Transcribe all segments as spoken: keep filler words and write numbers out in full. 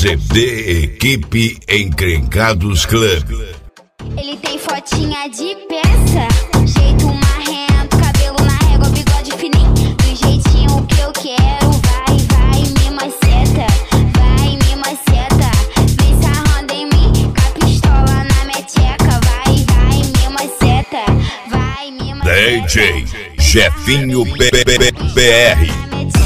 C D Equipe Encrencados Club. Ele tem fotinha de peça, jeito marrento, cabelo na régua, bigode fininho, do jeitinho que eu quero. Vai, vai, me maceta, vai, me maceta. Vem sarrando em mim, com a pistola na minha tcheca. Vai, vai, me maceta, vai, me maceta. D J Jefinho B R.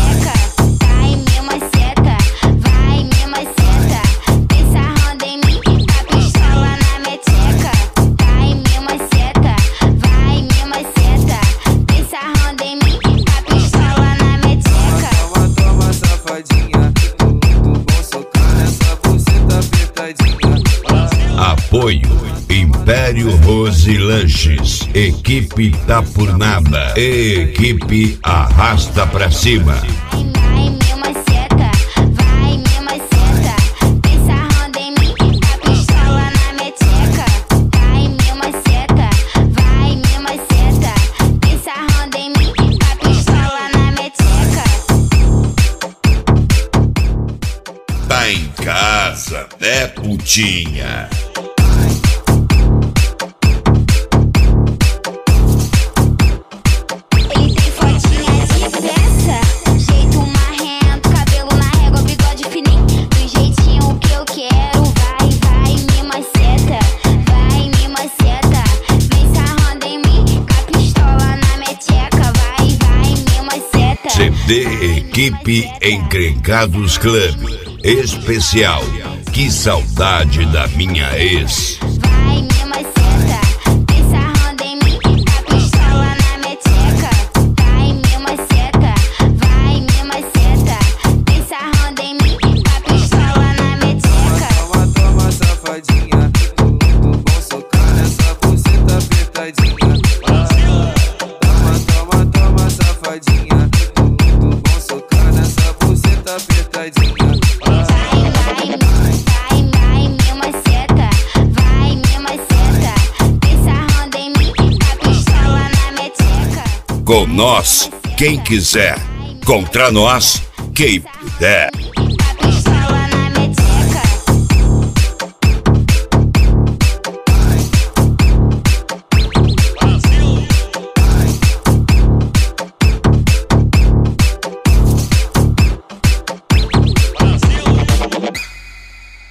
Apoio Império Rose Lanches, Equipe Tá Por Nada e Equipe Arrasta Pra Cima. Vai, me maceta, vai, me maceta. Vem sarrando em mim, com a pistola na minha tcheca. Vai, me maceta, vai, me maceta. Vem sarrando em mim, com a pistola na minha tcheca. Tá em casa, né, putinha? C D Equipe Encrencados Club. Especial Que Saudade da Minha Ex. Vai, me maceta, vem sarrando em mim, com a pistola na minha tcheca. Vai, me maceta, vai, me maceta. Vem sarrando em mim, com a pistola na minha tcheca. Toma, toma, safadinha, muito bom socar nessa buceta apertadinha. Toma, toma, toma, safadinha, muito bom socar nessa buceta apertadinha. Com nós, quem quiser. Contra nós, quem puder.